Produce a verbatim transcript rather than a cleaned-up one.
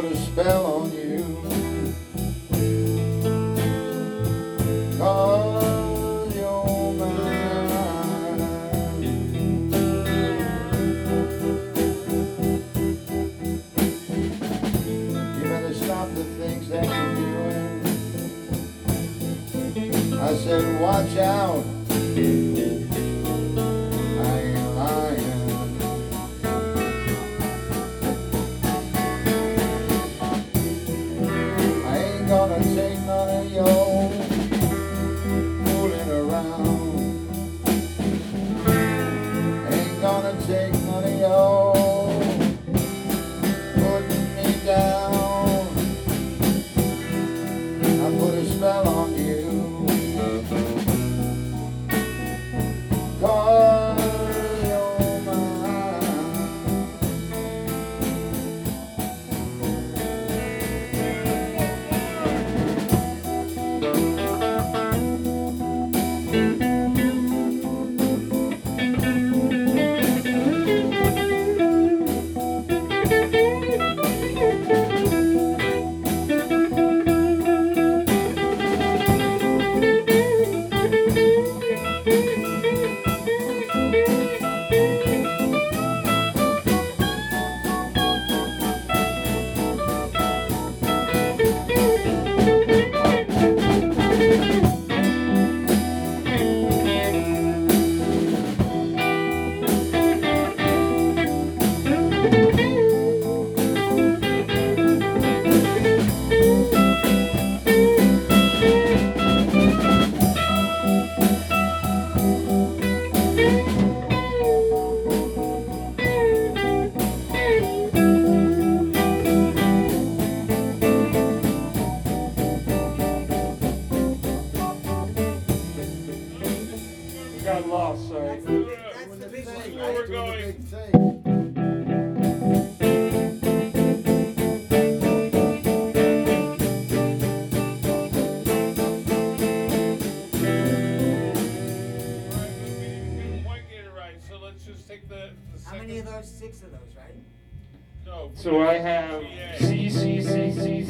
put a spell on you, 'cause you're mine. You better stop the things that you're doing. I said watch out, I ain't lying. I ain't gonna take none of your fooling around. Ain't gonna take none of your putting me down. I put a spell on you, 'cause you're mine. Got lost, sorry. That's the big one, Where right? we're going. Alright, we didn't quite get it right, so let's just take the, the How second. many of those? Six of those, right? No. So I have Yeah. C, C, C, C,